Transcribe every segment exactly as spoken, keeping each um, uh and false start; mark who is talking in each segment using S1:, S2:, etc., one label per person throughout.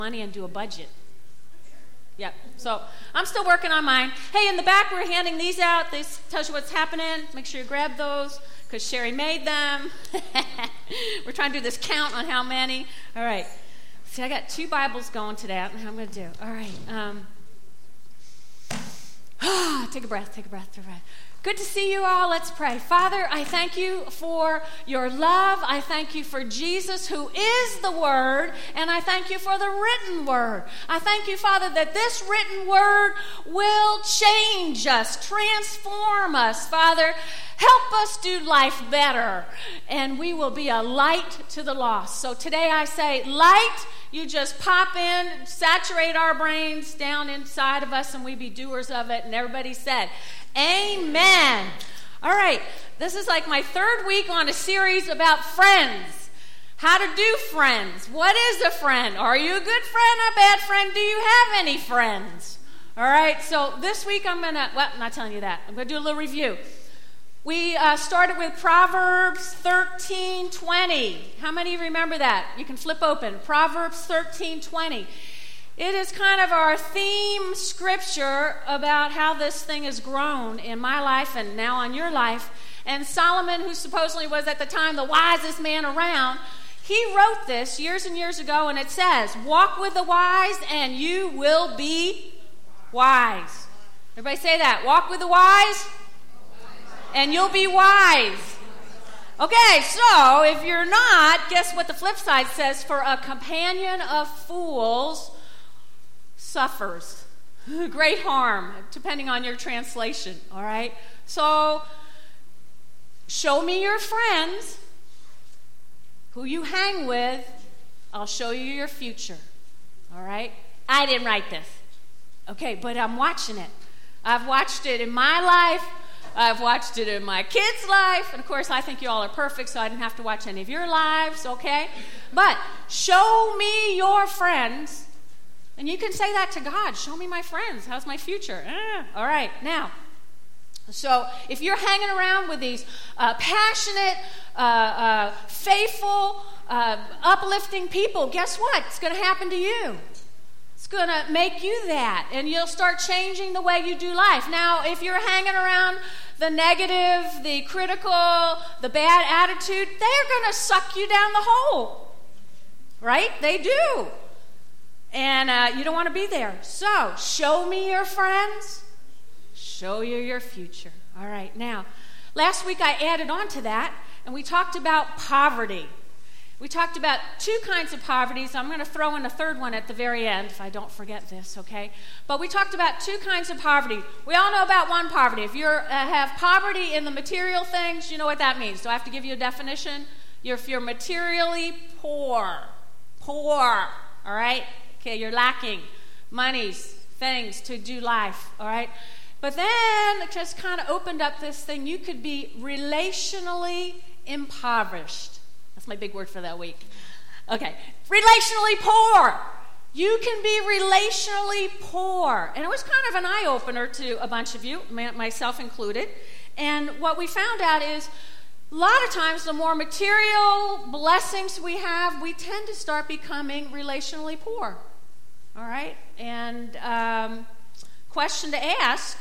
S1: money and do a budget. Yep. So I'm still working on mine. Hey, in the back, we're handing these out. This tells you what's happening. Make sure you grab those because Sherry made them. We're trying to do this count on how many. All right. See, I got two Bibles going today. I don't know how I'm going to do. All right. Um, take a breath. Take a breath. Take a breath. Good to see you all. Let's pray. Father, I thank you for your love. I thank you for Jesus, who is the Word, and I thank you for the written Word. I thank you, Father, that this written Word will change us, transform us. Father, help us do life better, and we will be a light to the lost. So today I say, light, you just pop in, saturate our brains down inside of us, and we be doers of it. And everybody said, amen. All right, this is like my third week on a series about friends. How to do friends. What is a friend? Are you a good friend, a bad friend? Do you have any friends? All right, so this week I'm going to, well, I'm not telling you that. I'm going to do a little review. We uh, started with Proverbs thirteen twenty. How many of you remember that? You can flip open. Proverbs thirteen twenty. It is kind of our theme scripture about how this thing has grown in my life and now on your life. And Solomon, who supposedly was at the time the wisest man around, he wrote this years and years ago, and it says, walk with the wise and you will be wise. Everybody say that. Walk with the wise and you'll be wise. Okay, so if you're not, guess what the flip side says? For a companion of fools suffers great harm, depending on your translation, all right? So, show me your friends, who you hang with, I'll show you your future, all right? I didn't write this, okay, but I'm watching it. I've watched it in my life, I've watched it in my kids' life, and of course I think you all are perfect, so I didn't have to watch any of your lives, okay? But, show me your friends. And you can say that to God. Show me my friends. How's my future? Eh. All right. Now, so if you're hanging around with these uh, passionate, uh, uh, faithful, uh, uplifting people, guess what? It's going to happen to you. It's going to make you that. And you'll start changing the way you do life. Now, if you're hanging around the negative, the critical, the bad attitude, they're going to suck you down the hole. Right? They do. And uh, you don't want to be there. So, show me your friends. Show you your future. All right. Now, last week I added on to that, and we talked about poverty. We talked about two kinds of poverty, so I'm going to throw in a third one at the very end, if I don't forget this, okay? But we talked about two kinds of poverty. We all know about one poverty. If you uh, have poverty in the material things, you know what that means. Do I have to give you a definition? You're, if you're materially poor, poor, all right? Okay, you're lacking monies, things to do life, all right? But then it just kind of opened up this thing. You could be relationally impoverished. That's my big word for that week. Okay, relationally poor. You can be relationally poor. And it was kind of an eye-opener to a bunch of you, myself included. And what we found out is a lot of times the more material blessings we have, we tend to start becoming relationally poor. All right? And um, question to ask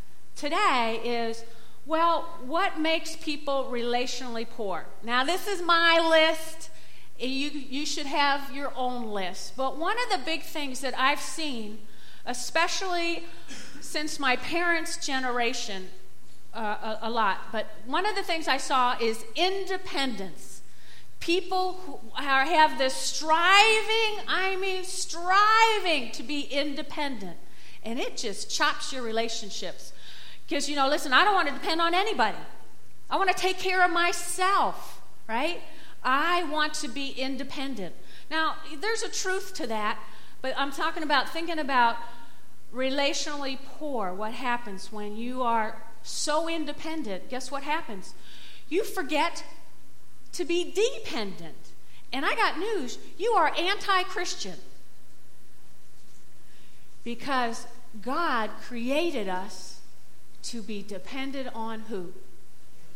S1: today is, well, what makes people relationally poor? Now, this is my list. You, you should have your own list. But one of the big things that I've seen, especially since my parents' generation, uh, a, a lot, but one of the things I saw is independence. People who are, have this striving, I mean striving to be independent. And it just chops your relationships. Because, you know, listen, I don't want to depend on anybody. I want to take care of myself, right? I want to be independent. Now, there's a truth to that, but I'm talking about thinking about relationally poor. What happens when you are so independent? Guess what happens? You forget to be dependent. And I got news, you are anti-Christian. Because God created us to be dependent on who?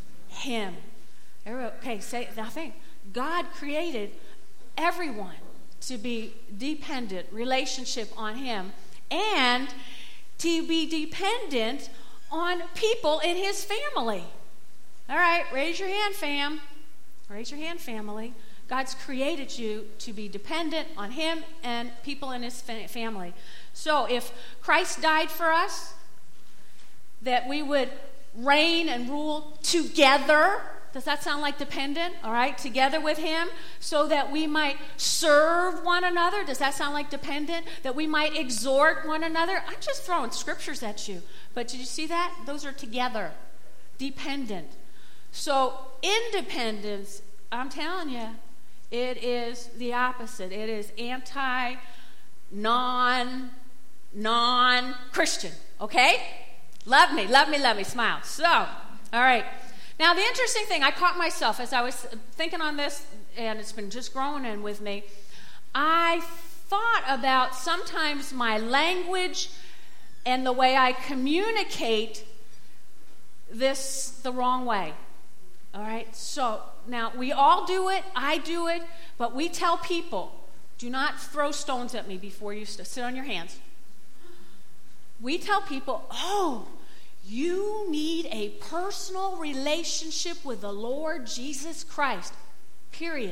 S1: Him. Okay, say nothing. God created everyone to be dependent, relationship on him, and to be dependent on people in his family. All right, raise your hand, fam. Raise your hand, family. God's created you to be dependent on him and people in his fa- family. So if Christ died for us, that we would reign and rule together. Does that sound like dependent? All right, together with him, so that we might serve one another. Does that sound like dependent? That we might exhort one another. I'm just throwing scriptures at you. But did you see that? Those are together. Dependent. So independence, I'm telling you, it is the opposite. It is anti, non, non-Christian. Okay? Love me, love me, love me. Smile. So, all right. Now, the interesting thing, I caught myself as I was thinking on this, and it's been just growing in with me. I thought about sometimes my language and the way I communicate this the wrong way. All right? So, now, we all do it. I do it. But we tell people, do not throw stones at me before you st- sit on your hands. We tell people, oh, you need a personal relationship with the Lord Jesus Christ, period.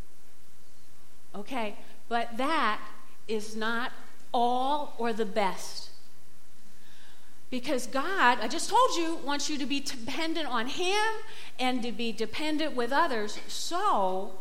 S1: Okay, but that is not all or the best. Because God, I just told you, wants you to be dependent on him and to be dependent with others. So,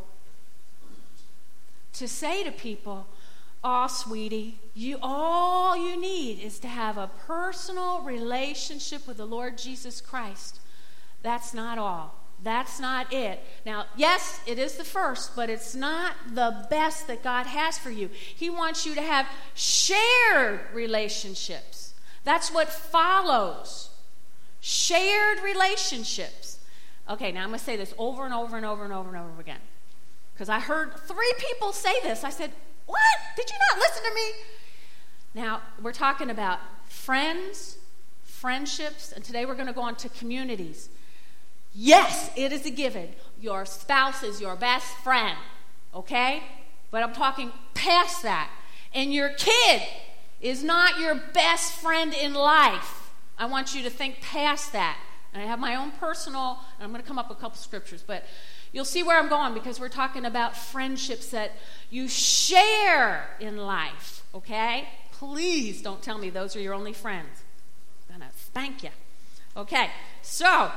S1: to say to people, oh, sweetie, you all you need is to have a personal relationship with the Lord Jesus Christ. That's not all. That's not it. Now, yes, it is the first, but it's not the best that God has for you. He wants you to have shared relationships. That's what follows. Shared relationships. Okay, now I'm going to say this over and over and over and over and over again. Because I heard three people say this. I said, what? Did you not listen to me? Now, we're talking about friends, friendships, and today we're going to go on to communities. Yes, it is a given. Your spouse is your best friend, okay? But I'm talking past that. And your kid is not your best friend in life. I want you to think past that. And I have my own personal, and I'm going to come up with a couple scriptures, but you'll see where I'm going because we're talking about friendships that you share in life, okay? Please don't tell me those are your only friends. I'm going to spank you. Okay, so,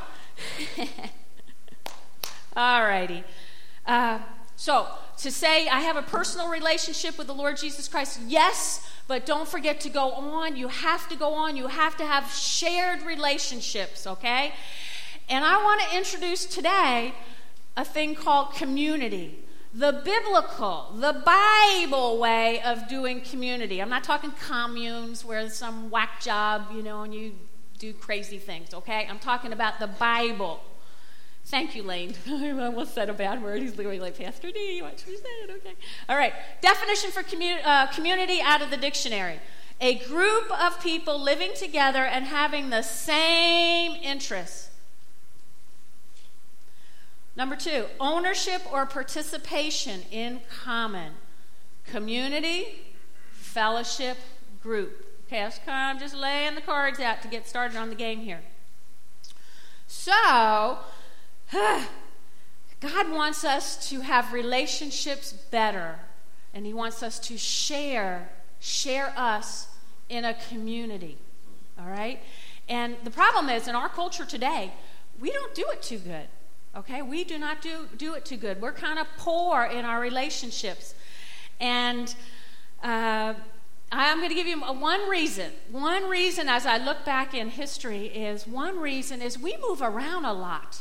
S1: all righty. Uh, so, to say I have a personal relationship with the Lord Jesus Christ, yes, but don't forget to go on. You have to go on. You have to have shared relationships, okay? And I want to introduce today a thing called community. The biblical, the Bible way of doing community. I'm not talking communes where there's some whack job, you know, and you do crazy things, okay? I'm talking about the Bible. Thank you, Lane. I almost said a bad word. He's literally like, Pastor D, what you said, okay. All right, definition for commu- uh, community out of the dictionary. A group of people living together and having the same interests. Number two, ownership or participation in common. Community, fellowship, group. Okay, I'm just laying the cards out to get started on the game here. So, God wants us to have relationships better, and he wants us to share, share us in a community, all right? And the problem is, in our culture today, we don't do it too good, okay? We do not do, do it too good. We're kind of poor in our relationships. And uh, I'm going to give you one reason. One reason, as I look back in history, is one reason is we move around a lot.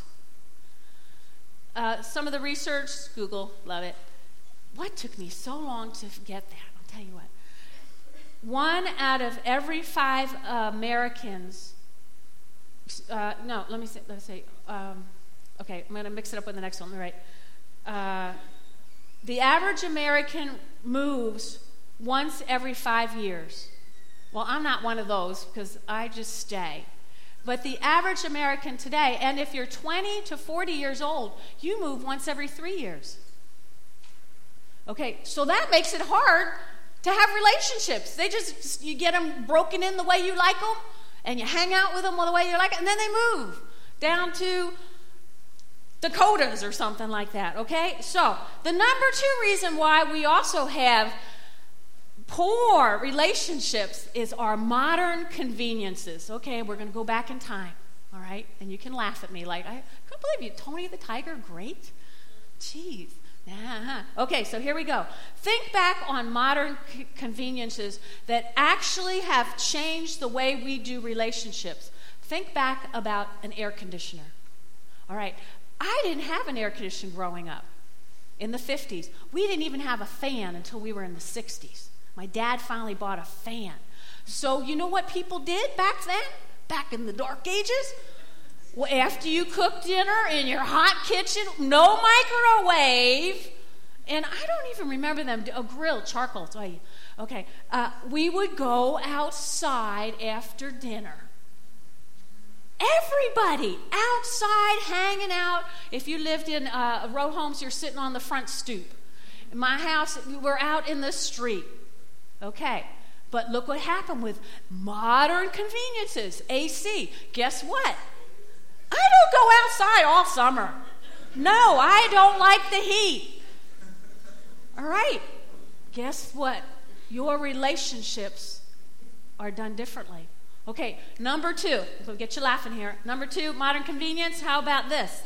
S1: Uh, some of the research, Google, love it. What took me so long to get that? I'll tell you what. One out of every five uh, Americans, uh, no, let me say, let me say, um, okay, I'm going to mix it up with the next one, right? Uh, the average American moves once every five years. Well, I'm not one of those because I just stay. But the average American today, and if you're twenty to forty years old, you move once every three years. Okay, so that makes it hard to have relationships. They just, you get them broken in the way you like them, and you hang out with them the way you like it, and then they move down to Dakotas or something like that, okay? So, the number two reason why we also have poor relationships is our modern conveniences. Okay, we're going to go back in time, all right? And you can laugh at me like, I can't believe you, Tony the Tiger, great? Jeez. Uh-huh. Okay, so here we go. Think back on modern c- conveniences that actually have changed the way we do relationships. Think back about an air conditioner. All right, I didn't have an air conditioner growing up in the fifties. We didn't even have a fan until we were in the sixties. My dad finally bought a fan. So you know what people did back then, back in the dark ages? Well, after you cooked dinner in your hot kitchen, no microwave, and I don't even remember them, a grill, charcoal, okay, uh, we would go outside after dinner. Everybody outside hanging out. If you lived in uh, row homes, you're sitting on the front stoop. In my house, we're out in the street. Okay, but look what happened with modern conveniences, A C. Guess what? I don't go outside all summer. No, I don't like the heat. All right, guess what? Your relationships are done differently. Okay, number two, we'll get you laughing here. Number two, modern convenience, how about this?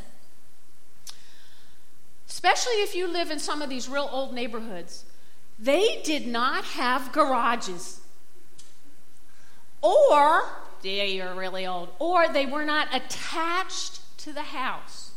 S1: Especially if you live in some of these real old neighborhoods, they did not have garages. Or, yeah, you're really old, or they were not attached to the house.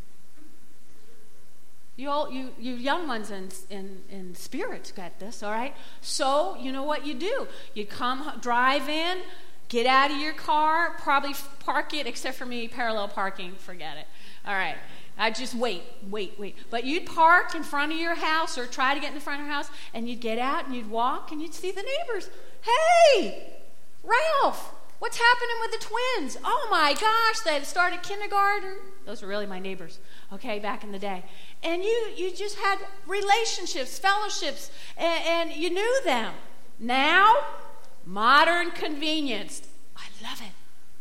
S1: You all, you, you young ones in, in, in spirit got this, all right? So, you know what you do? You come, drive in, get out of your car, probably park it, except for me, parallel parking, forget it. All right. I just wait, wait, wait. But you'd park in front of your house or try to get in front of your house, and you'd get out and you'd walk and you'd see the neighbors. Hey, Ralph, what's happening with the twins? Oh my gosh, they had started kindergarten. Those were really my neighbors, okay, back in the day. And you, you just had relationships, fellowships, and, and you knew them. Now, modern convenience. I love it.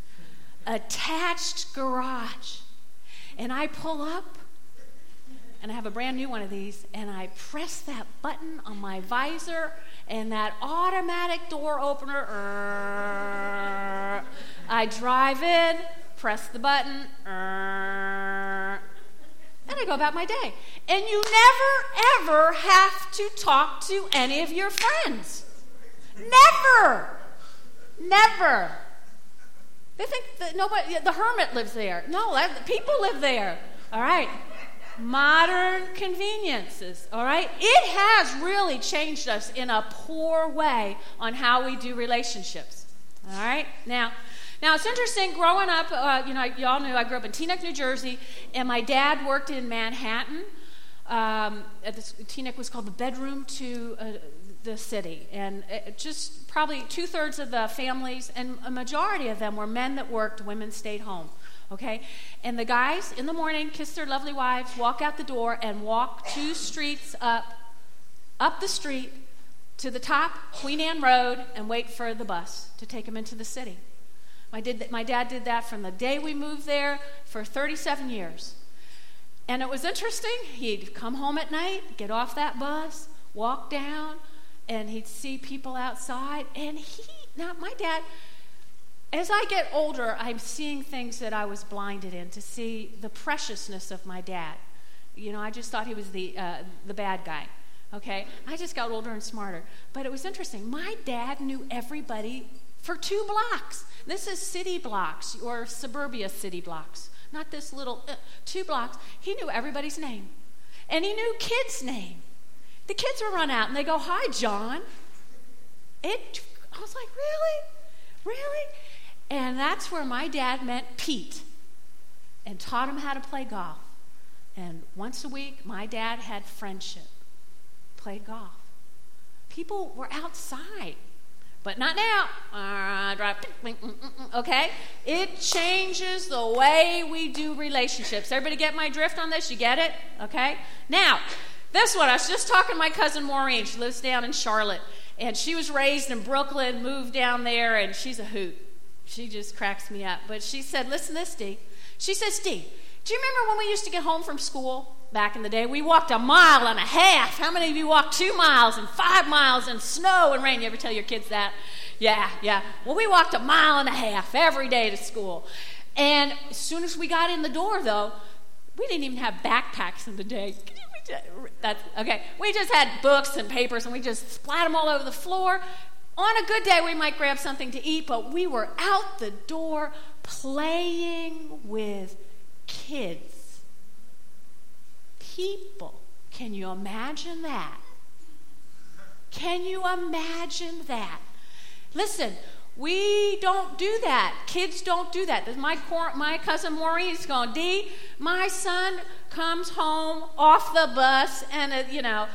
S1: Attached garage. And I pull up, and I have a brand new one of these, and I press that button on my visor, and that automatic door opener, uh, I drive in, press the button, uh, and I go about my day. And you never, ever have to talk to any of your friends. Never. Never. They think that nobody, the hermit lives there. No, that, people live there. All right. Modern conveniences. All right. It has really changed us in a poor way on how we do relationships. All right. Now, now it's interesting. Growing up, uh, you know, y'all knew I grew up in Teaneck, New Jersey, and my dad worked in Manhattan. Um, at this, Teaneck was called the bedroom to uh, the city, and it just probably two-thirds of the families, and a majority of them were men that worked, women stayed home, okay? And the guys in the morning kiss their lovely wives, walk out the door, and walk two streets up, up the street to the top, Queen Anne Road, and wait for the bus to take them into the city. My, did, my dad did that from the day we moved there for thirty-seven years. And it was interesting. He'd come home at night, get off that bus, walk down, and he'd see people outside. And he, now my dad, as I get older, I'm seeing things that I was blinded in, to see the preciousness of my dad. You know, I just thought he was the uh, the bad guy, okay? I just got older and smarter. But it was interesting. My dad knew everybody for two blocks. This is city blocks or suburbia city blocks. Not this little, uh, two blocks. He knew everybody's name. And he knew kids' name. The kids would run out and they go, "Hi, John." It, I was like, really? Really? And that's where my dad met Pete and taught him how to play golf. And once a week, my dad had friendship, played golf. People were outside. But not now. Uh, okay? It changes the way we do relationships. Everybody get my drift on this? You get it? Okay? Now, This one, I was just talking to my cousin Maureen. She lives down in Charlotte. And she was raised in Brooklyn, moved down there, and she's a hoot. She just cracks me up. But she said, listen to this, Dee. She says, Dee, do you remember when we used to get home from school back in the day? We walked a mile and a half. How many of you walked two miles and five miles in snow and rain? You ever tell your kids that? Yeah, yeah. Well, we walked a mile and a half every day to school. And as soon as we got in the door, though, we didn't even have backpacks in the day. That's, okay, we just had books and papers, and we just splat them all over the floor. On a good day, we might grab something to eat, but we were out the door playing with kids. People. Can you imagine that? Can you imagine that? Listen, we don't do that. Kids don't do that. My, my cousin Maureen's going, Dee, my son comes home off the bus and, uh, you know,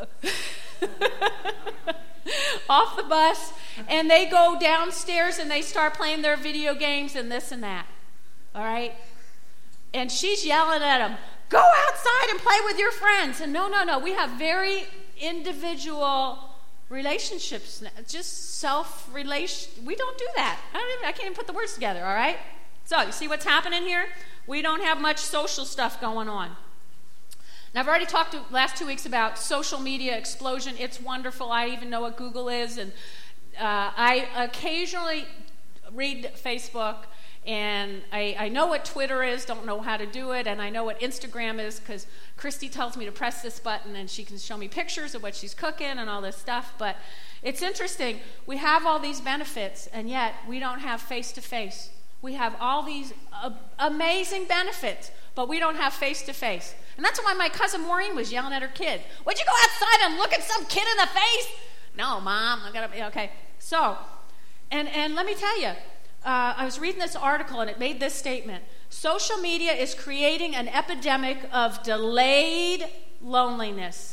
S1: off the bus, and they go downstairs and they start playing their video games and this and that. All right? And she's yelling at them, go outside and play with your friends. And no, no, no. We have very individual relationships, just self-relation. We don't do that. I don't even, I can't even put the words together, all right? So, you see what's happening here? We don't have much social stuff going on. Now, I've already talked to, last two weeks about social media explosion. It's wonderful. I even know what Google is, and uh, I occasionally read Facebook, and I, I know what Twitter is, don't know how to do it, and I know what Instagram is because Christy tells me to press this button and she can show me pictures of what she's cooking and all this stuff. But it's interesting. We have all these benefits, and yet we don't have face-to-face. We have all these uh, amazing benefits, but we don't have face-to-face. And that's why my cousin Maureen was yelling at her kid. Would you go outside and look at some kid in the face? No, Mom, I'm going to be okay. So, and, and let me tell you, Uh, I was reading this article, and it made this statement. Social media is creating an epidemic of delayed loneliness.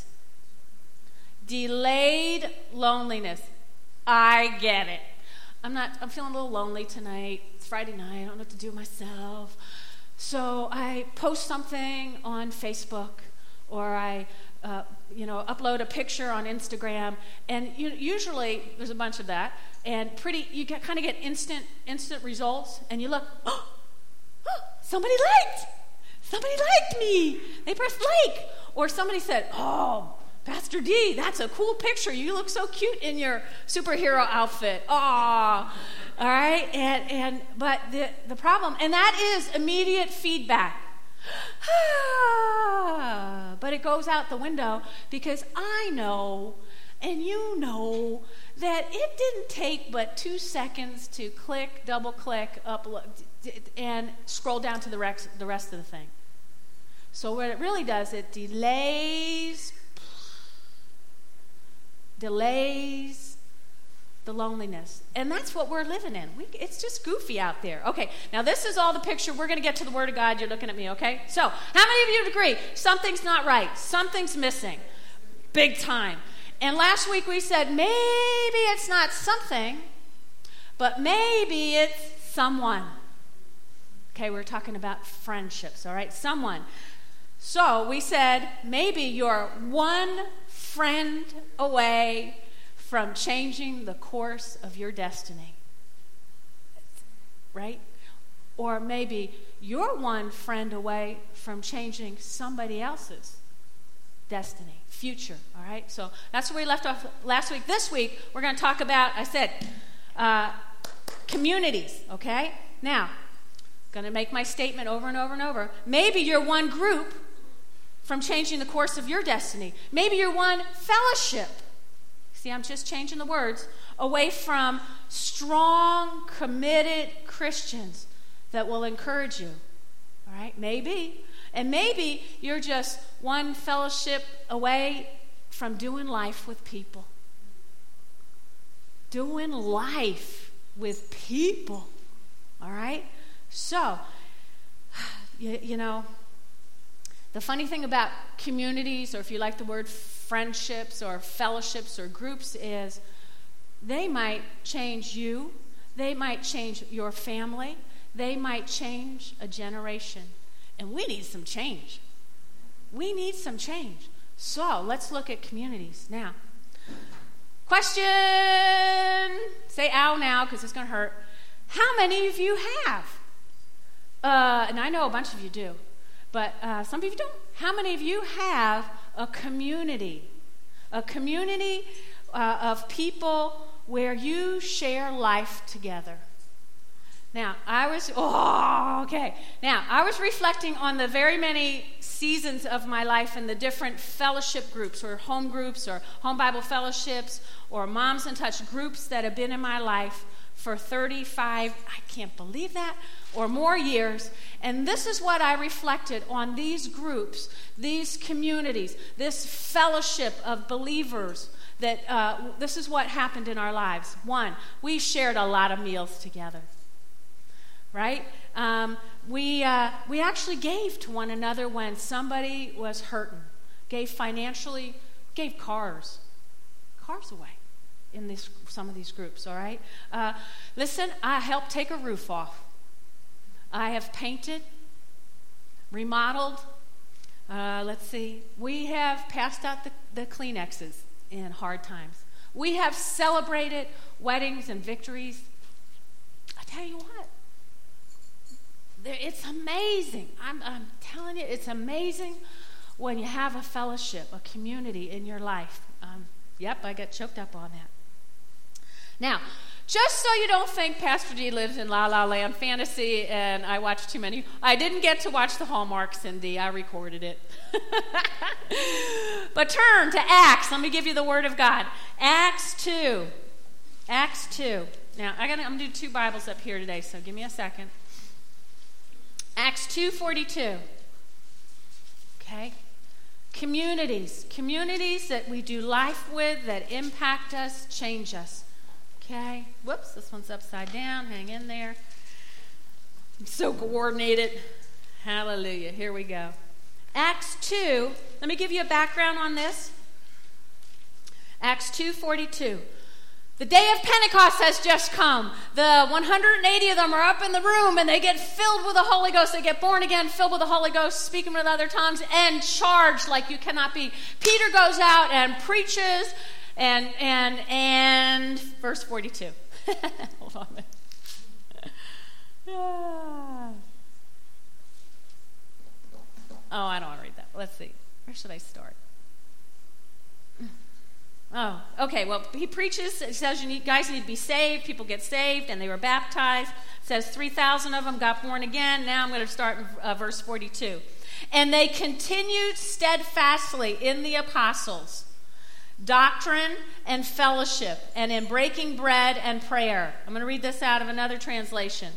S1: Delayed loneliness. I get it. I'm not, I'm feeling a little lonely tonight. It's Friday night. I don't know what to do with myself. So I post something on Facebook, or I, uh, you know, upload a picture on Instagram, and you, usually there's a bunch of that. And pretty, you get, kind of get instant, instant results, and you look, oh, oh, somebody liked, somebody liked me. They pressed like, or somebody said, oh, Pastor D, that's a cool picture. You look so cute in your superhero outfit. Aw, all right, and and but the the problem, and that is immediate feedback. But it goes out the window because I know, and you know, that it didn't take but two seconds to click, double click, upload, and scroll down to the rest, the rest of the thing. So what it really does, it delays, delays the loneliness. And that's what we're living in. We, it's just goofy out there. Okay, now this is all the picture. We're going to get to the Word of God. You're looking at me, okay? So how many of you would agree? Something's not right. Something's missing. Big time. And last week we said maybe it's not something, but maybe it's someone. Okay, we're talking about friendships, all right? Someone. So we said maybe you're one friend away from changing the course of your destiny, right? Or maybe you're one friend away from changing somebody else's destiny, future, all right? So that's where we left off last week. This week, we're going to talk about, I said, uh, communities, okay? Now, going to make my statement over and over and over. Maybe you're one group from changing the course of your destiny. Maybe you're one fellowship. See, I'm just changing the words. Away from strong, committed Christians that will encourage you, all right? Maybe. And maybe you're just one fellowship away from doing life with people. Doing life with people. All right? So, you, you know, the funny thing about communities, or if you like the word friendships or fellowships or groups, is they might change you. They might change your family. They might change a generation. And we need some change. We need some change. So let's look at communities now. Question, say ow now because it's going to hurt. How many of you have? Uh, and I know a bunch of you do, but uh, some of you don't. How many of you have a community? A community uh, of people where you share life together. Now, I was, oh, okay. Now, I was reflecting on the very many seasons of my life and the different fellowship groups or home groups or home Bible fellowships or Moms in Touch groups that have been in my life for thirty-five, I can't believe that, or more years. And this is what I reflected on these groups, these communities, this fellowship of believers. That uh, this is what happened in our lives. One, we shared a lot of meals together. Right? Um, we uh, we actually gave to one another when somebody was hurting. Gave financially, gave cars, cars away in this some of these groups. All right. Uh, listen, I helped take a roof off. I have painted, remodeled. Uh, let's see. We have passed out the, the Kleenexes in hard times. We have celebrated weddings and victories. I tell you what. It's amazing. I'm, I'm telling you, it's amazing when you have a fellowship, a community in your life. Um, yep, I get choked up on that. Now, just so you don't think Pastor D lives in La La Land fantasy and I watch too many, I didn't get to watch the Hallmark, Cindy. I recorded it. But turn to Acts. Let me give you the Word of God. Acts two. Acts two. Now, I gotta, I'm going to do two Bibles up here today, so give me a second. Acts two forty-two. Okay? Communities. Communities that we do life with, that impact us, change us. Okay? Whoops, this one's upside down. Hang in there. I'm so coordinated. Hallelujah. Here we go. Acts two. Let me give you a background on this. Acts two forty-two. The day of Pentecost has just come. The one hundred eighty of them are up in the room and they get filled with the Holy Ghost. They get born again, filled with the Holy Ghost, speaking with other tongues, and charged like you cannot be. Peter goes out and preaches, and, and, and, verse forty-two. Hold on a minute. Ah. Oh, I don't want to read that. Let's see. Where should I start? Oh, okay. Well, he preaches. He says you need, guys need to be saved. People get saved, and they were baptized. It says three thousand of them got born again. Now I'm going to start in uh, verse forty-two. And they continued steadfastly in the apostles, doctrine and fellowship, and in breaking bread and prayer. I'm going to read this out of another translation.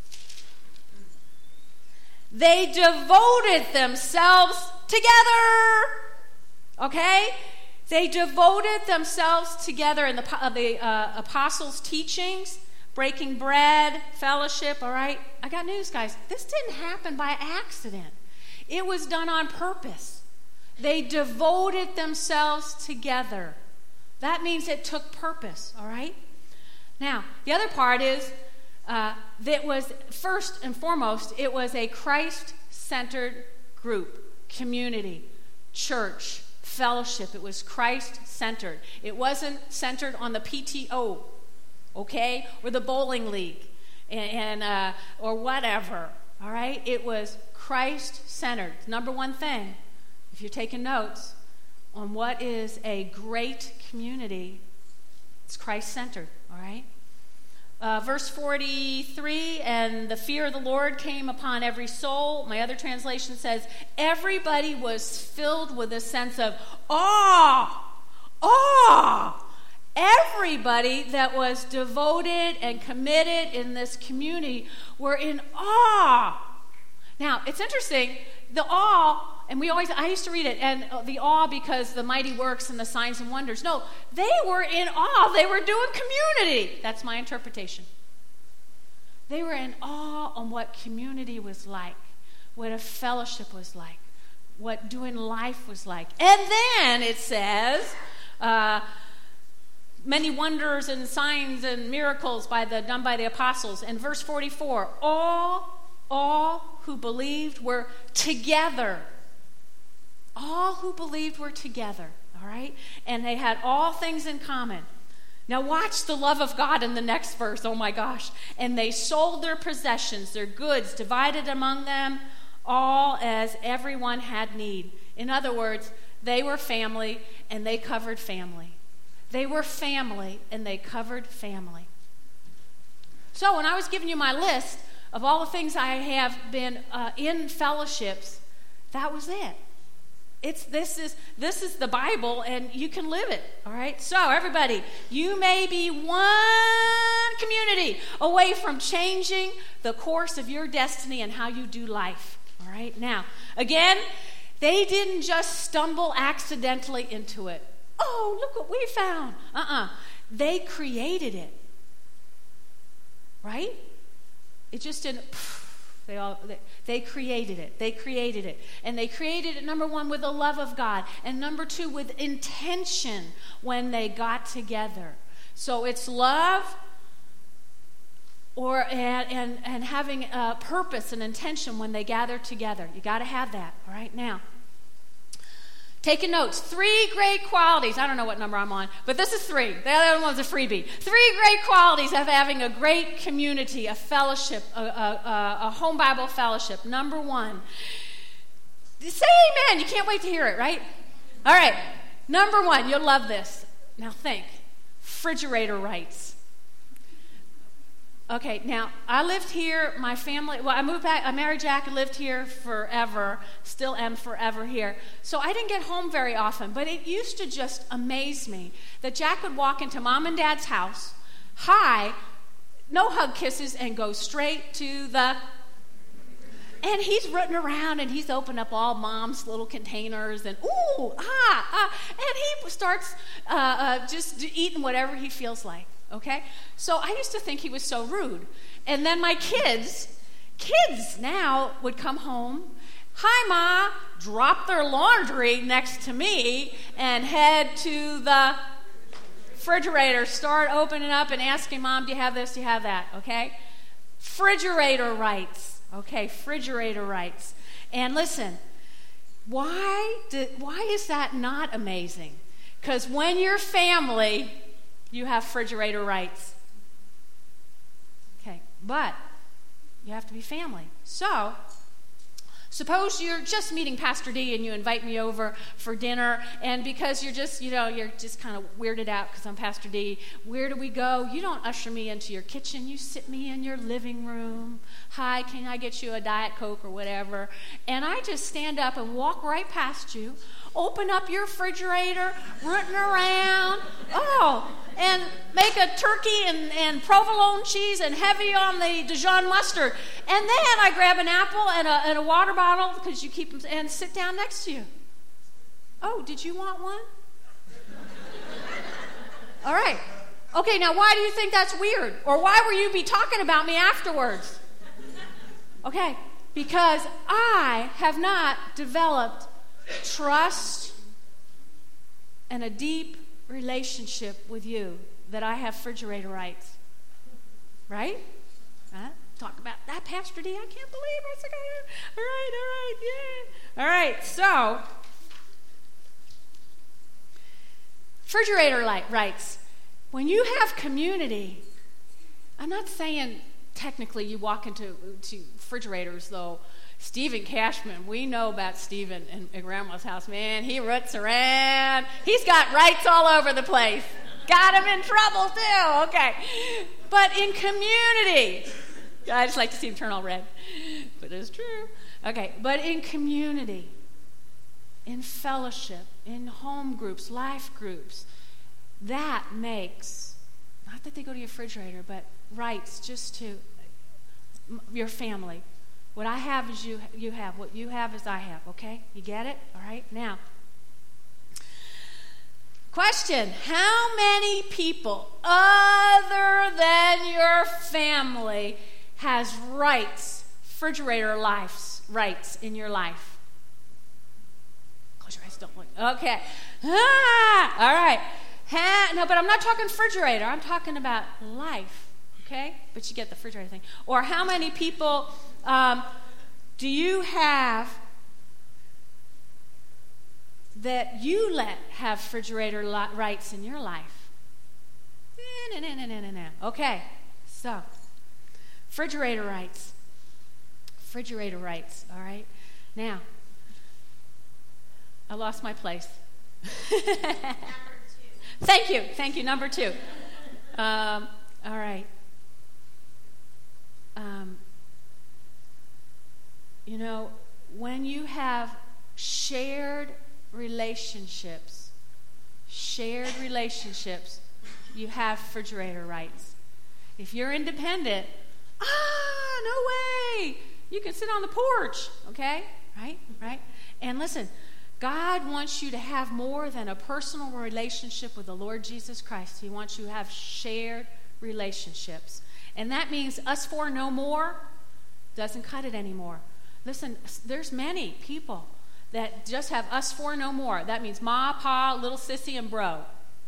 S1: They devoted themselves together. Okay? They devoted themselves together in the, uh, the uh, apostles' teachings, breaking bread, fellowship, all right? I got news, guys. This didn't happen by accident. It was done on purpose. They devoted themselves together. That means it took purpose, all right? Now, the other part is uh, that was, first and foremost, it was a Christ-centered group, community, church, fellowship. It was Christ-centered. It wasn't centered on the P T O, okay, or the bowling league, and, and uh, or whatever. All right, it was Christ-centered. Number one thing, if you're taking notes on what is a great community, it's Christ-centered. All right. Uh, verse forty-three, and the fear of the Lord came upon every soul. My other translation says, everybody was filled with a sense of awe. Awe. Everybody that was devoted and committed in this community were in awe. Now, it's interesting, the awe, and we always, I used to read it, and the awe because the mighty works and the signs and wonders. No, they were in awe. They were doing community. That's my interpretation. They were in awe on what community was like, what a fellowship was like, what doing life was like. And then it says, uh, many wonders and signs and miracles by the done by the apostles. And verse forty-four, all, all who believed were together. all who believed were together, all right? And they had all things in common. Now watch the love of God in the next verse. Oh my gosh. And they sold their possessions, their goods, divided among them all as everyone had need. In other words, they were family and they covered family. They were family and they covered family. So when I was giving you my list of all the things I have been uh, in fellowships, that was it. It's this is this is the Bible, and you can live it. All right. So everybody, you may be one community away from changing the course of your destiny and how you do life. All right. Now, again, they didn't just stumble accidentally into it. Oh, look what we found. Uh-uh. They created it. Right? It just didn't. They all they, they created it. They created it. And they created it, number one, with the love of God. And number two, with intention when they got together. So it's love or and and, and having a purpose and intention when they gather together. You got to have that. All right, now. Taking notes. Three great qualities. I don't know what number I'm on, but this is three. The other one's a freebie. Three great qualities of having a great community, a fellowship, a, a, a home Bible fellowship. Number one. Say amen. You can't wait to hear it, right? All right. Number one. You'll love this. Now think. Refrigerator rights. Okay, now, I lived here, my family, well, I moved back, I married Jack and lived here forever, still am forever here. So I didn't get home very often, but it used to just amaze me that Jack would walk into mom and dad's house, hi, no hug kisses, and go straight to the, and he's rooting around and he's opened up all mom's little containers and, ooh, ah, ah, and he starts uh, uh, just eating whatever he feels like. Okay? So I used to think he was so rude. And then my kids, kids now would come home, hi, Ma, drop their laundry next to me and head to the refrigerator, start opening up and asking Mom, do you have this, do you have that? Okay? Refrigerator rights. Okay, refrigerator rights. And listen, why, did, why is that not amazing? Because when you're family, you have refrigerator rights. Okay, but you have to be family. So, suppose you're just meeting Pastor D and you invite me over for dinner, and because you're just, you know, you're just kind of weirded out because I'm Pastor D, where do we go? You don't usher me into your kitchen. You sit me in your living room. Hi, can I get you a Diet Coke or whatever? And I just stand up and walk right past you, open up your refrigerator, rooting around, oh, and make a turkey and, and provolone cheese and heavy on the Dijon mustard. And then I grab an apple and a, and a water bottle, because you keep them, and sit down next to you. Oh, did you want one? All right. Okay, now why do you think that's weird? Or why will you be talking about me afterwards? Okay, because I have not developed trust and a deep relationship with you that I have refrigerator rights. Right? Huh? Talk about that, Pastor D. I can't believe I forgot it. All right, all right, yeah. All right, so refrigerator light rights. When you have community, I'm not saying technically you walk into to refrigerators, though. Stephen Cashman, we know about Stephen in, in Grandma's house. Man, he roots around. He's got rights all over the place. Got him in trouble, too. Okay. But in community, I just like to see him turn all red. But it's true. Okay, but in community, in fellowship, in home groups, life groups, that makes, not that they go to your refrigerator, but rights just to your family. What I have is you you have. What you have is I have, okay? You get it? All right? Now, question. How many people other than your family has rights, refrigerator lives, rights in your life? Close your eyes, don't look. Okay. Ah, all right. Ha, no, but I'm not talking refrigerator. I'm talking about life, okay? But you get the refrigerator thing. Or how many people... Um, do you have that you let have refrigerator li- rights in your life? No, no, no, no, no, no. Okay, so refrigerator rights. Refrigerator rights, all right? Now, I lost my place.
S2: Number two.
S1: Thank you, thank you, number two. Um, all right. Um, you know, when you have shared relationships, shared relationships, you have refrigerator rights. If you're independent, ah, no way. You can sit on the porch, okay? Right? Right? And listen, God wants you to have more than a personal relationship with the Lord Jesus Christ. He wants you to have shared relationships. And that means us four no more doesn't cut it anymore. Listen, there's many people that just have us four no more. That means ma, pa, little sissy, and bro.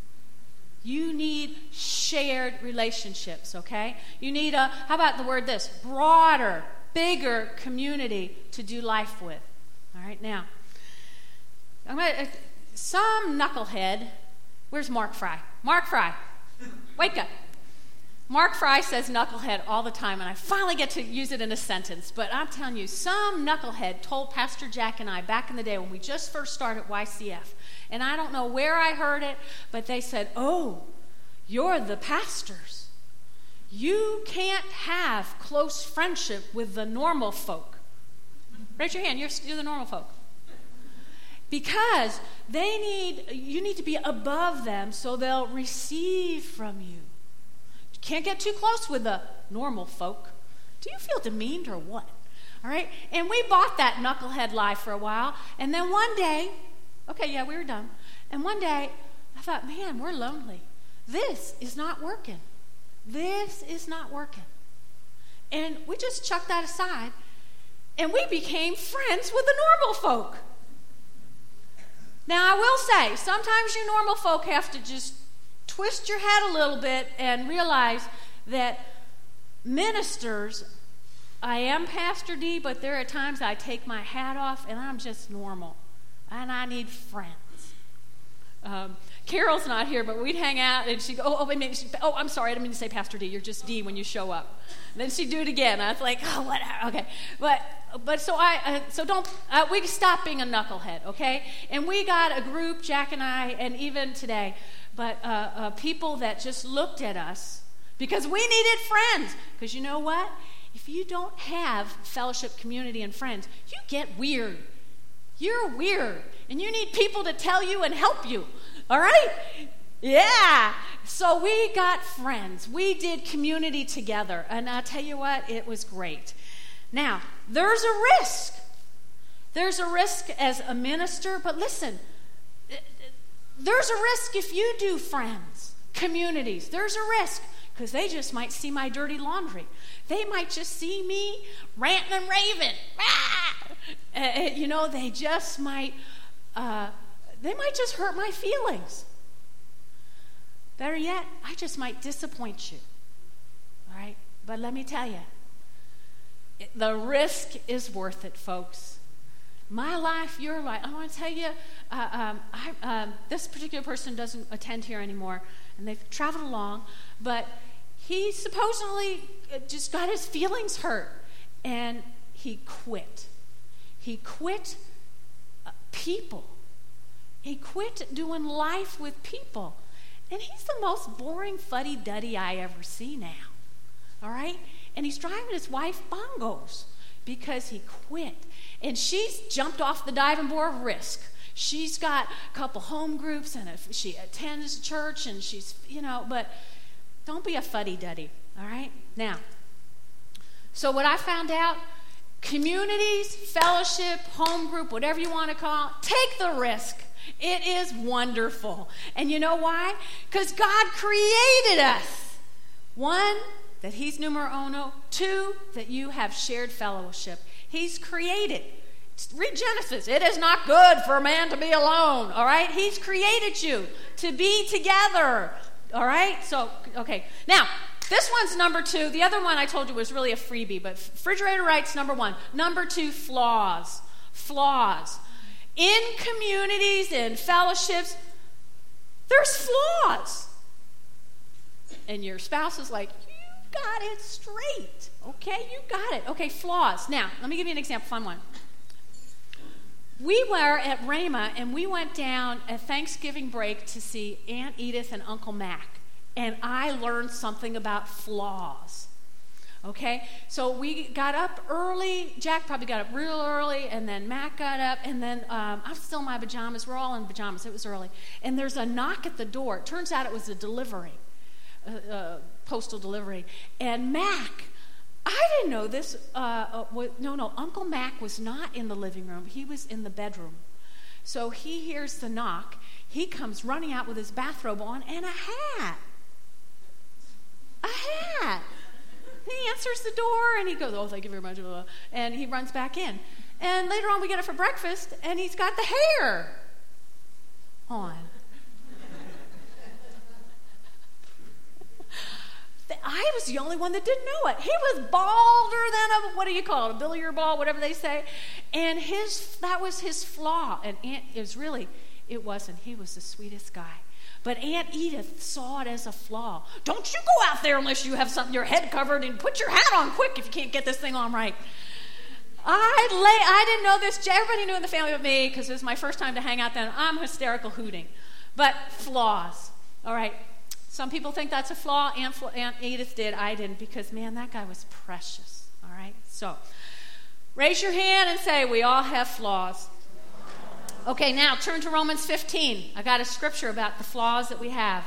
S1: You need shared relationships, okay? You need a, how about the word this? Broader, bigger community to do life with. All right, now, I'm gonna, some knucklehead, where's Mark Fry? Mark Fry, wake up. Mark Fry says knucklehead all the time, and I finally get to use it in a sentence. But I'm telling you, some knucklehead told Pastor Jack and I back in the day when we just first started Y C F, and I don't know where I heard it, but they said, oh, you're the pastors. You can't have close friendship with the normal folk. Raise your hand, you're, you're the normal folk. Because they need, you need to be above them so they'll receive from you. Can't get too close with the normal folk. Do you feel demeaned or what? All right? And we bought that knucklehead lie for a while. And then one day, okay, yeah, we were done. And one day, I thought, man, we're lonely. This is not working. This is not working. And we just chucked that aside. And we became friends with the normal folk. Now, I will say, sometimes you normal folk have to just twist your head a little bit and realize that ministers, I am Pastor D, but there are times I take my hat off and I'm just normal. And I need friends. Um, Carol's not here, but we'd hang out and she'd go, oh, oh, wait a minute. She'd, oh, I'm sorry, I didn't mean to say Pastor D. You're just D when you show up. And then she'd do it again. I was like, oh, whatever. Okay. But but so I, uh, so don't, uh, we stop being a knucklehead, okay? And we got a group, Jack and I, and even today, but uh, uh, people that just looked at us because we needed friends. Because you know what? If you don't have fellowship, community, and friends, you get weird. You're weird. And you need people to tell you and help you. All right? Yeah. So we got friends. We did community together. And I'll tell you what, it was great. Now, there's a risk. There's a risk as a minister. But listen, there's a risk if you do friends, communities. There's a risk because they just might see my dirty laundry. They might just see me ranting and raving. Ah! Uh, you know, they just might, uh, they might just hurt my feelings. Better yet, I just might disappoint you. All right? But let me tell you, it, the risk is worth it, folks. My life, your life. I want to tell you, uh, um, I, um, this particular person doesn't attend here anymore, and they've traveled along, but he supposedly just got his feelings hurt, and he quit. He quit uh, people. He quit doing life with people. And he's the most boring fuddy-duddy I ever see now. All right? And he's driving his wife bongos because he quit. And she's jumped off the diving board of risk. She's got a couple home groups, and if she attends church, and she's, you know, but don't be a fuddy-duddy, all right? Now, so what I found out, communities, fellowship, home group, whatever you want to call it, take the risk. It is wonderful. And you know why? Because God created us. One, that he's numero uno. Two, that you have shared fellowship. He's created. Read Genesis. It is not good for a man to be alone. All right? He's created you to be together. All right? So, okay. Now, this one's number two. The other one I told you was really a freebie, but refrigerator rights, number one. Number two, flaws. Flaws. In communities, in fellowships, there's flaws. And your spouse is like, you got it straight. Okay, you got it. Okay, flaws. Now, let me give you an example, fun one. We were at Rhema, and we went down at Thanksgiving break to see Aunt Edith and Uncle Mac. And I learned something about flaws. Okay, so we got up early. Jack probably got up real early, and then Mac got up, and then um, I'm still in my pajamas. We're all in pajamas. It was early. And there's a knock at the door. It turns out it was a delivery, a, a postal delivery. And Mac, I didn't know this. Uh, uh, was, no, no, Uncle Mac was not in the living room. He was in the bedroom. So he hears the knock. He comes running out with his bathrobe on and a hat. A hat. He answers the door, and he goes, oh, thank you very much. And he runs back in. And later on, we get up for breakfast, and he's got the hair on. I was the only one that didn't know it. He was balder than a, what do you call it, a billiard ball, whatever they say. And his that was his flaw. And Aunt, it was really, it wasn't. He was the sweetest guy. But Aunt Edith saw it as a flaw. Don't you go out there unless you have something, your head covered, and put your hat on quick if you can't get this thing on right. I lay, I didn't know this. Everybody knew in the family but me because it was my first time to hang out then. I'm hysterical hooting. But flaws. All right. Some people think that's a flaw. Aunt, Aunt Edith did. I didn't because, man, that guy was precious. All right. So raise your hand and say, we all have flaws. Okay, now turn to Romans fifteen. I got a scripture about the flaws that we have.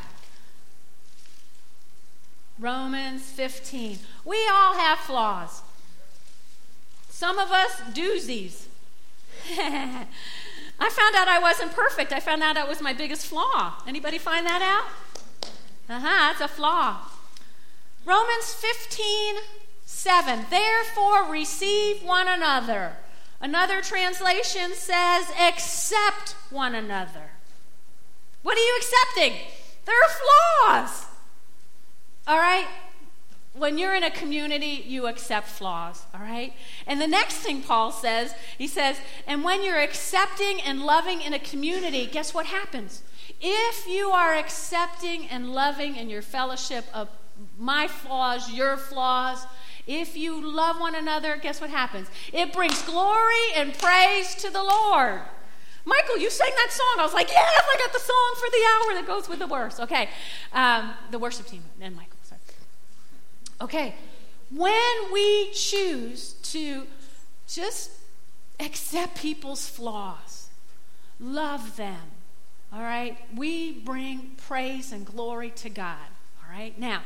S1: Romans fifteen. We all have flaws. Some of us, doozies. I found out I wasn't perfect. I found out that was my biggest flaw. Anybody find that out? Uh-huh, that's a flaw. Romans fifteen, seven. Therefore receive one another. Another translation says, accept one another. What are you accepting? There are flaws. All right? When you're in a community, you accept flaws. All right? And the next thing Paul says, he says, and when you're accepting and loving in a community, guess what happens? If you are accepting and loving in your fellowship of my flaws, your flaws, if you love one another, guess what happens? It brings glory and praise to the Lord. Michael, you sang that song. I was like, yes, I got the song for the hour that goes with the verse. Okay, um, the worship team and Michael, sorry. Okay, when we choose to just accept people's flaws, love them, all right, we bring praise and glory to God, all right? Now,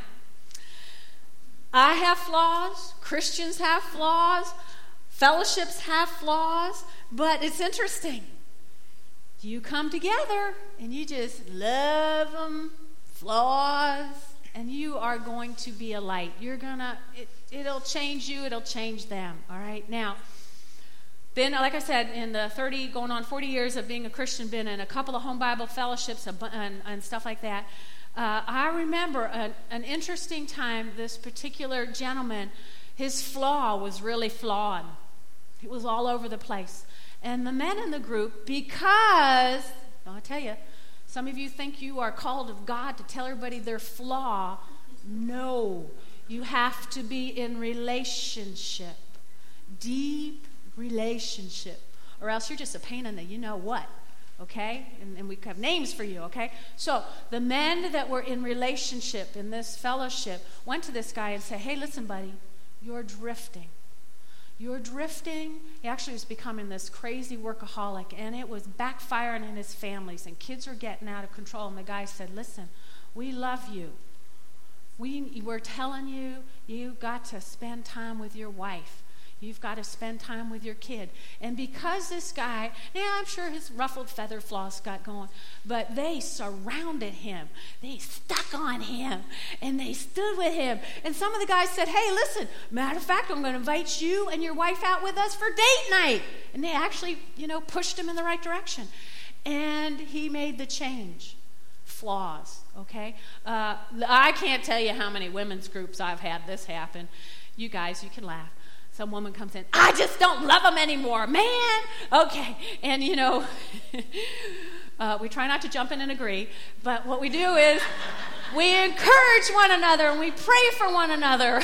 S1: I have flaws, Christians have flaws, fellowships have flaws, but it's interesting. You come together and you just love them, flaws, and you are going to be a light. You're gonna, it, it'll change you, it'll change them, all right? Now, been, like I said, in the thirty, going on forty years of being a Christian, been in a couple of home Bible fellowships and, and stuff like that. Uh, I remember an, an interesting time. This particular gentleman, his flaw was really flawed. It was all over the place. And the men in the group, because, I'll tell you, some of you think you are called of God to tell everybody their flaw. No. You have to be in relationship. Deep relationship. Or else you're just a pain in the you-know-what. Okay? And, and we have names for you, okay? So the men that were in relationship in this fellowship went to this guy and said, hey, listen, buddy, you're drifting. You're drifting. He actually was becoming this crazy workaholic, and it was backfiring in his families, and kids are getting out of control. And the guy said, listen, we love you. We, we're telling you, you got to spend time with your wife. You've got to spend time with your kid. And because this guy, yeah, I'm sure his ruffled feather floss got going, but they surrounded him. They stuck on him, and they stood with him. And some of the guys said, hey, listen, matter of fact, I'm going to invite you and your wife out with us for date night. And they actually, you know, pushed him in the right direction. And he made the change. Flaws, okay? Uh, I can't tell you how many women's groups I've had this happen. You guys, you can laugh. some woman comes in, I just don't love him anymore, man. Okay, and you know, uh, we try not to jump in and agree, but what we do is we encourage one another and we pray for one another.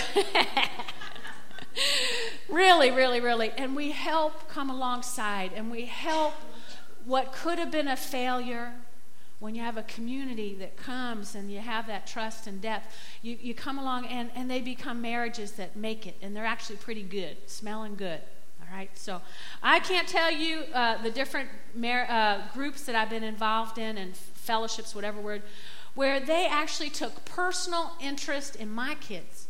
S1: Really, really, really. And we help come alongside, and we help what could have been a failure. When you have a community that comes and you have that trust and depth, you, you come along and, and they become marriages that make it, and they're actually pretty good, smelling good. All right, so I can't tell you uh, the different mar- uh, groups that I've been involved in, and fellowships, whatever word, where they actually took personal interest in my kids.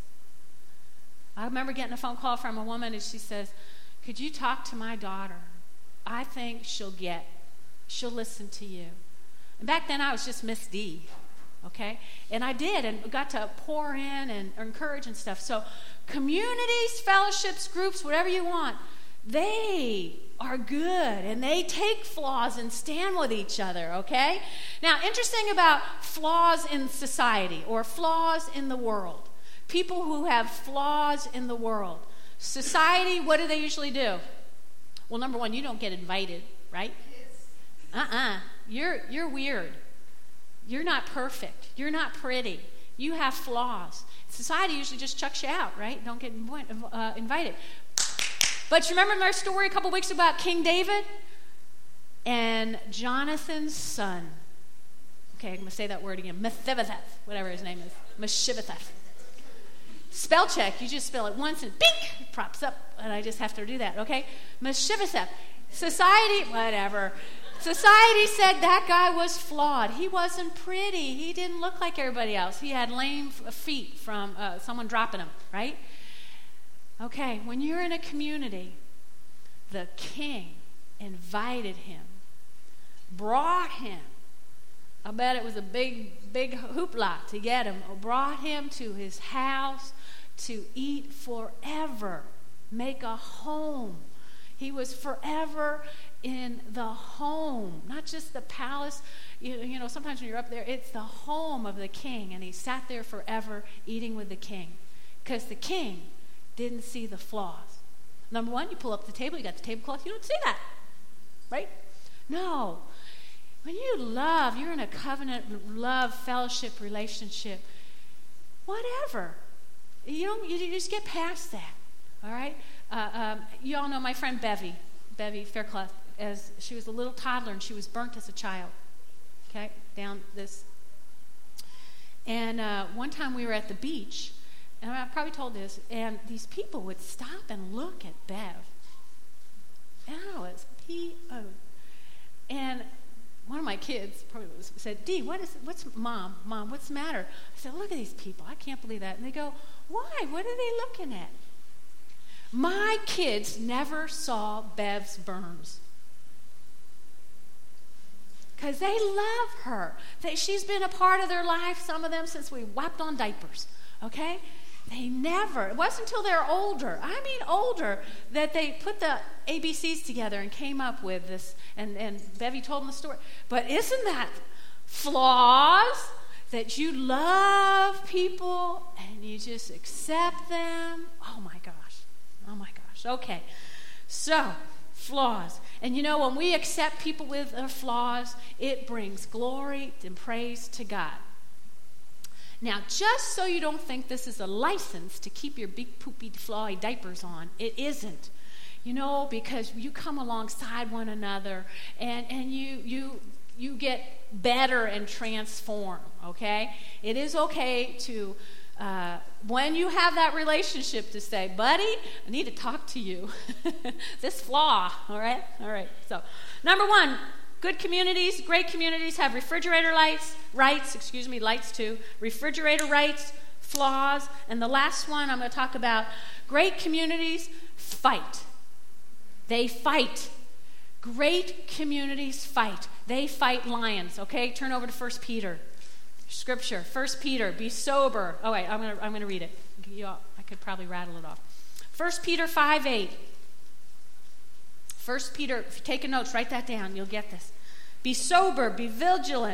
S1: I remember getting a phone call from a woman, and she says, could you talk to my daughter? I think she'll get, she'll listen to you. And back then I was just Miss D, okay? And I did, and got to pour in and encourage and stuff. So communities, fellowships, groups, whatever you want, they are good, and they take flaws and stand with each other, okay? Now, interesting about flaws in society or flaws in the world. People who have flaws in the world. Society, what do they usually do? Well, number one, you don't get invited, right? Uh-uh. You're you're weird. You're not perfect. You're not pretty. You have flaws. Society usually just chucks you out, right? Don't get uh, invited. But you remember our story a couple weeks ago about King David and Jonathan's son. Okay, I'm going to say that word again. Mephibosheth, whatever his name is. Mephibosheth. Spell check. You just spell it once and bink, it props up, and I just have to do that, okay? Mephibosheth. Society, whatever. Society said that guy was flawed. He wasn't pretty. He didn't look like everybody else. He had lame feet from uh, someone dropping him, right? Okay, when you're in a community, the king invited him, brought him. I bet it was a big, big hoopla to get him. Brought him to his house to eat forever, make a home. He was forever in the home, not just the palace. You, you know, sometimes when you're up there, it's the home of the king, and he sat there forever eating with the king because the king didn't see the flaws. Number one, you pull up the table, you got the tablecloth, you don't see that, right? No. When you love, you're in a covenant love, fellowship, relationship, whatever. You don't. You, you just get past that, all right? Uh, um, you all know my friend Bevy, Bevy Faircloth, as she was a little toddler and she was burnt as a child, okay, down this. And uh, one time we were at the beach, and I probably told this, and these people would stop and look at Bev. And I was P O. And one of my kids probably was, said, Dee, what is, what's, Mom, Mom, what's the matter? I said, look at these people. I can't believe that. And they go, why? What are they looking at? My kids never saw Bev's burns because they love her. They, she's been a part of their life, some of them, since we wiped on diapers, okay? They never, it wasn't until they're older, I mean older, that they put the A B Cs together and came up with this, and, and Bevy told them the story. But isn't that flaws? That you love people and you just accept them? Oh my gosh. Oh my gosh. Okay. So, flaws. And you know, when we accept people with their flaws, it brings glory and praise to God. Now, just so you don't think this is a license to keep your big poopy flawy diapers on, it isn't. You know, because you come alongside one another and, and you you you get better and transform, okay? It is okay to, uh, when you have that relationship, to say, buddy, I need to talk to you. This flaw, all right? All right, so number one, good communities, great communities have refrigerator lights, rights, excuse me, lights too, refrigerator rights, flaws, and the last one I'm going to talk about, great communities fight. They fight. Great communities fight. They fight lions, okay? Turn over to First Peter. Scripture, First Peter, be sober. Oh, wait, I'm going to I'm gonna read it. You all, I could probably rattle it off. First Peter five eight. First Peter, if you're taking notes, write that down. You'll get this. Be sober, be vigilant.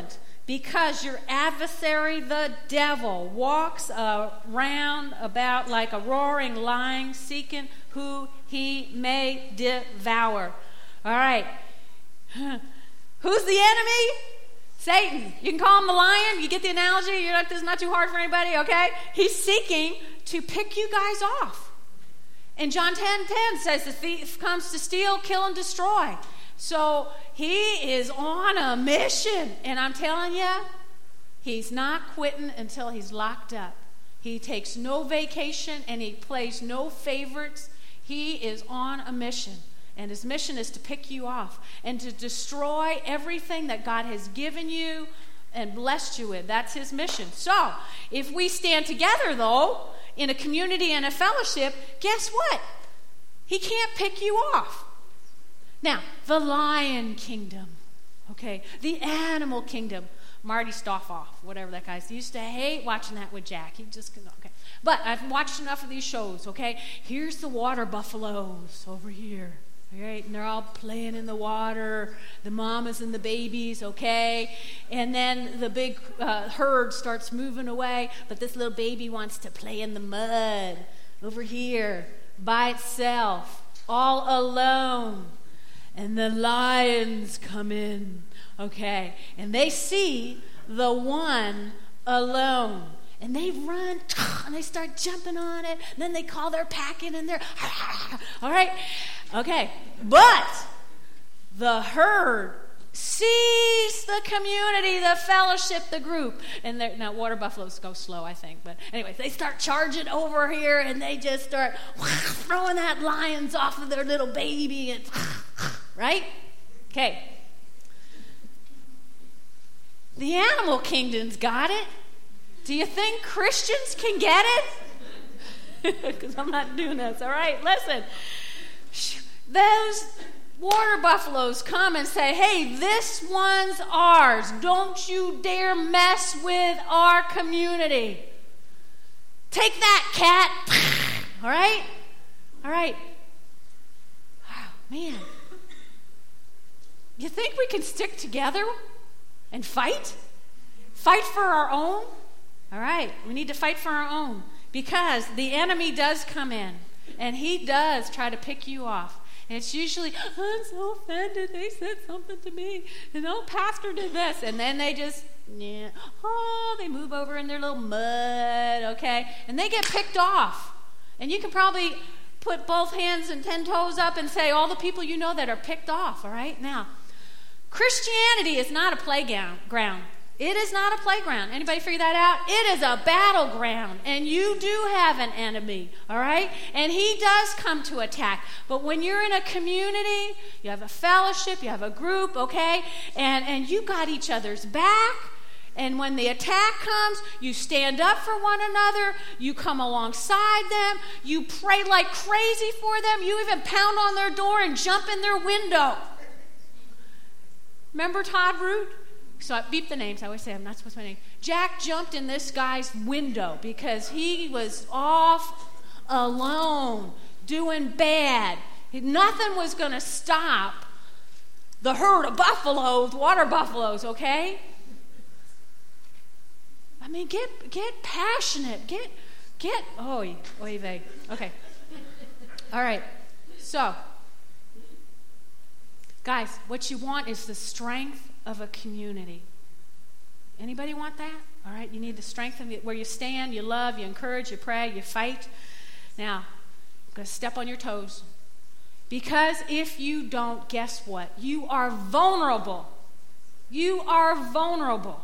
S1: Because your adversary, the devil, walks around about like a roaring lion, seeking who he may devour. All right. Who's the enemy? Satan. You can call him the lion. You get the analogy? You're not, this is not too hard for anybody, okay? He's seeking to pick you guys off. And John ten ten says the thief comes to steal, kill, and destroy. So he is on a mission. And I'm telling you, he's not quitting until he's locked up. He takes no vacation and he plays no favorites. He is on a mission. And his mission is to pick you off and to destroy everything that God has given you and blessed you with. That's his mission. So if we stand together, though, in a community and a fellowship, guess what? He can't pick you off. Now, the lion kingdom, okay, the animal kingdom, Marty Stoffoff, whatever that guy's, he used to hate watching that with Jack. He just, okay. But I've watched enough of these shows, okay? Here's the water buffaloes over here, all right? And they're all playing in the water, the mamas and the babies, okay? And then the big uh, herd starts moving away, but this little baby wants to play in the mud over here by itself, all alone. And the lions come in, okay, and they see the one alone. And they run, and they start jumping on it. And then they call their pack in, and they're, all right, okay. But the herd sees the community, the fellowship, the group. And now water buffaloes go slow, I think. But anyway, they start charging over here, and they just start throwing that lions off of their little baby. And right? Okay. The animal kingdom's got it. Do you think Christians can get it? Because I'm not doing this, all right? Listen. Those water buffaloes come and say, hey, this one's ours. Don't you dare mess with our community. Take that, cat. All right? All right. Wow, man. You think we can stick together and fight? Fight for our own? All right, we need to fight for our own because the enemy does come in and he does try to pick you off. And it's usually, I'm so offended, they said something to me, and oh, pastor did this. And then they just, yeah, oh, they move over in their little mud, okay? And they get picked off. And you can probably put both hands and ten toes up and say all the people you know that are picked off, all right? Now, Christianity is not a playground. It is not a playground. Anybody figure that out? It is a battleground, and you do have an enemy, all right? And he does come to attack. But when you're in a community, you have a fellowship, you have a group, okay? And, and you got each other's back. And when the attack comes, you stand up for one another. You come alongside them. You pray like crazy for them. You even pound on their door and jump in their window. Remember Todd Root? So I beep the names. I always say I'm not supposed to name. Jack jumped in this guy's window because he was off alone, doing bad. Nothing was going to stop the herd of buffaloes, water buffaloes, okay? I mean, get get passionate. Get, get, oy, oy vey. Okay. All right. So, guys, what you want is the strength of a community. Anybody want that? All right, you need the strength of it, where you stand, you love, you encourage, you pray, you fight. Now, I'm going to step on your toes. Because if you don't, guess what? You are vulnerable. You are vulnerable.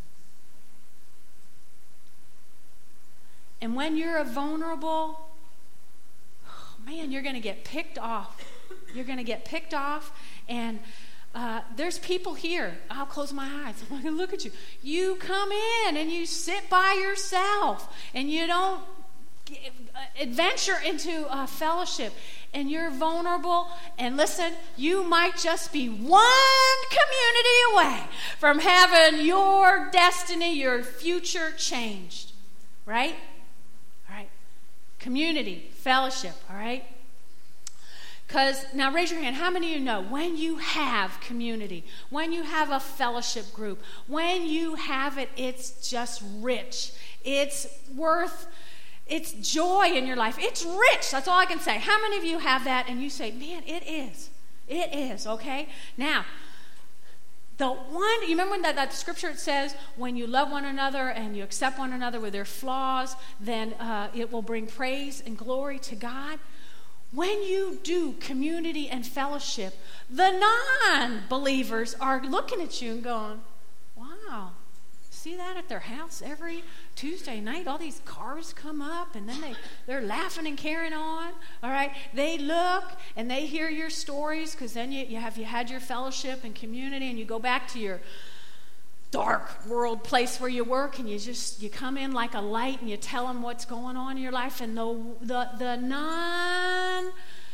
S1: And when you're vulnerable, oh man, you're going to get picked off. You're going to get picked off, and Uh, there's people here. I'll close my eyes. I'm going to look at you. You come in and you sit by yourself and you don't adventure into a fellowship, and you're vulnerable. And listen, you might just be one community away from having your destiny, your future changed. Right? All right. Community, fellowship, all right? Because, now raise your hand, how many of you know when you have community, when you have a fellowship group, when you have it, it's just rich. It's worth, it's joy in your life. It's rich. That's all I can say. How many of you have that and you say, man, it is. It is, okay? Now, the one, you remember when that, that scripture it says, when you love one another and you accept one another with their flaws, then uh, it will bring praise and glory to God. When you do community and fellowship, the non-believers are looking at you and going, wow, see that at their house every Tuesday night? All these cars come up and then they, they're laughing and carrying on. All right, they look and they hear your stories because then you, you have you had your fellowship and community and you go back to your dark world place where you work and you just you come in like a light and you tell them what's going on in your life, and the the, the non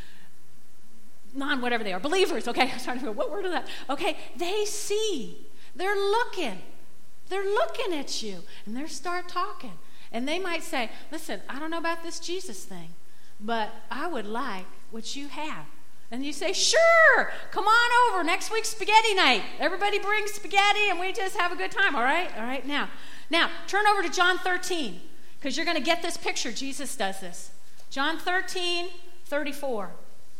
S1: non whatever they are believers, okay, I'm trying to figure what word is that, okay, they see, they're looking they're looking at you and they start talking and they might say, listen, I don't know about this Jesus thing, but I would like what you have. And you say, sure, come on over. Next week's spaghetti night. Everybody brings spaghetti and we just have a good time, all right? All right, now. Now, turn over to John thirteen because you're going to get this picture. Jesus does this. John thirteen, thirty-four.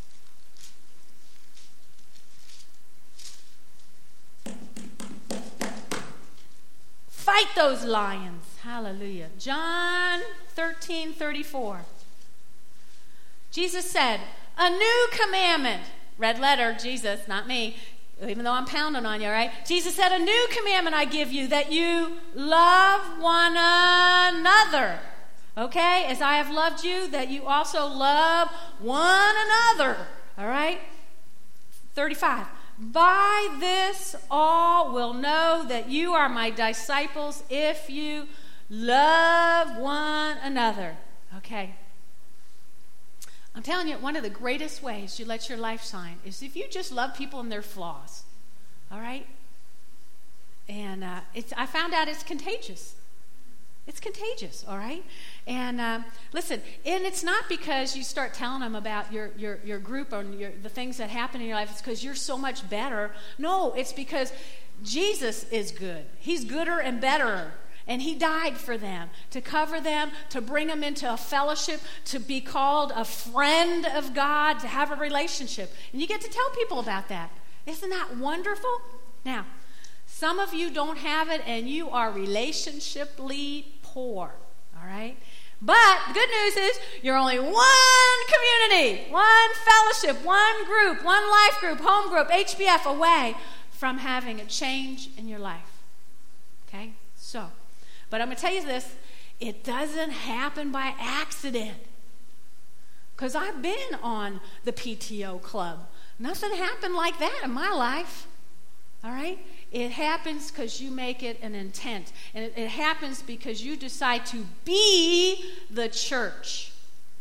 S1: Fight those lions. Hallelujah. John thirteen, thirty-four. Jesus said, a new commandment, red letter, Jesus, not me, even though I'm pounding on you, right? Jesus said, a new commandment I give you, that you love one another. Okay? As I have loved you, that you also love one another. All right? thirty-five. By this all will know that you are my disciples if you love one another. Okay? I'm telling you, one of the greatest ways you let your life shine is if you just love people and their flaws, all right? And uh, it's, I found out it's contagious. It's contagious, all right? And um, listen, and it's not because you start telling them about your, your, your group or your, the things that happen in your life. It's because you're so much better. No, it's because Jesus is good. He's gooder and betterer. And he died for them, to cover them, to bring them into a fellowship, to be called a friend of God, to have a relationship. And you get to tell people about that. Isn't that wonderful? Now, some of you don't have it, and you are relationshiply poor, all right? But the good news is you're only one community, one fellowship, one group, one life group, home group, H B F away from having a change in your life, okay? So... But I'm going to tell you this, it doesn't happen by accident. Because I've been on the P T O club. Nothing happened like that in my life. All right? It happens because you make it an intent. And it, it happens because you decide to be the church.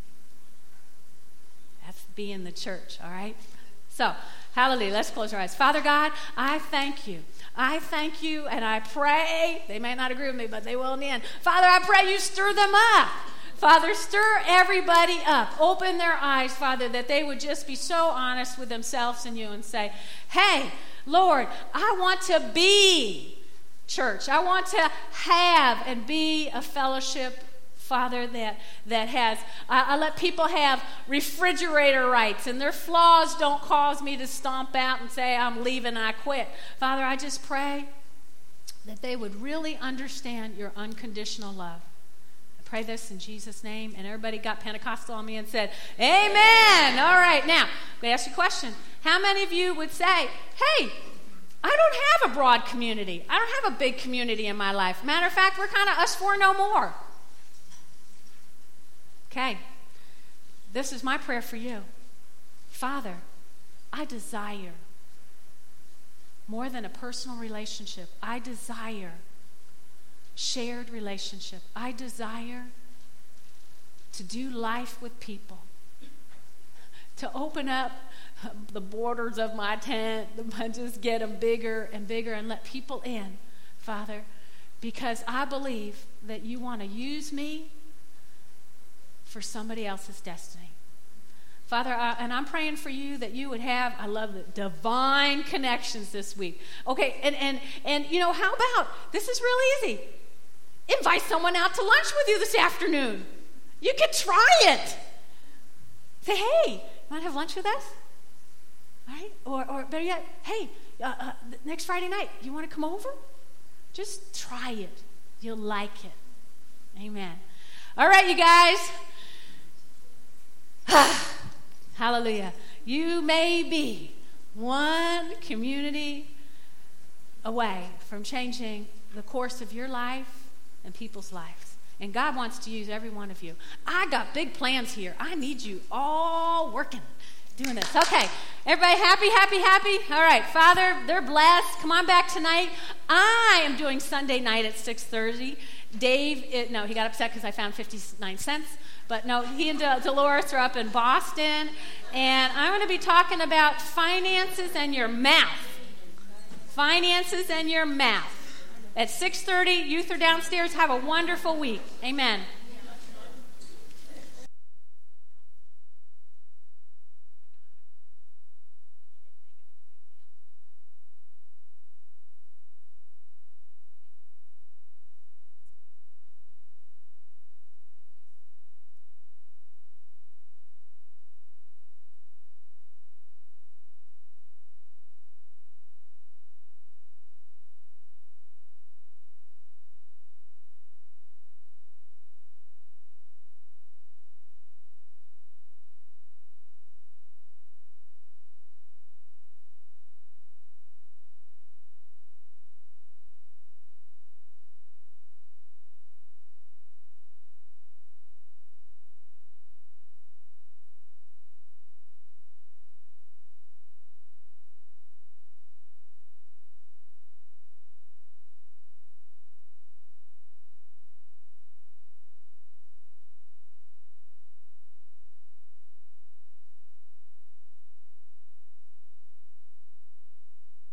S1: That's being the church, all right? So, hallelujah. Let's close our eyes. Father God, I thank you. I thank you and I pray, they may not agree with me, but they will in the end. Father, I pray you stir them up. Father, stir everybody up. Open their eyes, Father, that they would just be so honest with themselves and you and say, hey, Lord, I want to be church. I want to have and be a fellowship, Father, that, that has, I, I let people have refrigerator rights and their flaws don't cause me to stomp out and say, I'm leaving, I quit. Father, I just pray that they would really understand your unconditional love. I pray this in Jesus' name. And everybody got Pentecostal on me and said, amen. All right, now, I'm going to ask you a question. How many of you would say, hey, I don't have a broad community. I don't have a big community in my life. Matter of fact, we're kind of us four no more. Okay, this is my prayer for you. Father, I desire more than a personal relationship. I desire shared relationship. I desire to do life with people, to open up the borders of my tent, just get them bigger and bigger and let people in, Father, because I believe that you want to use me for somebody else's destiny. Father, uh, and I'm praying for you that you would have, I love it, divine connections this week. Okay, and, and, and you know, how about, this is real easy. Invite someone out to lunch with you this afternoon. You can try it. Say, hey, you want to have lunch with us? All right? Or, or better yet, hey, uh, uh, next Friday night, you want to come over? Just try it. You'll like it. Amen. All right, you guys. Hallelujah. You may be one community away from changing the course of your life and people's lives. And God wants to use every one of you. I got big plans here. I need you all working, doing this. Okay. Everybody happy, happy, happy? All right. Father, they're blessed. Come on back tonight. I am doing Sunday night at six thirty. Dave, it, no, he got upset because I found fifty-nine cents. But no, he and De- Dolores are up in Boston. And I'm going to be talking about finances and your mouth. Finances and your mouth. At six thirty, youth are downstairs. Have a wonderful week. Amen.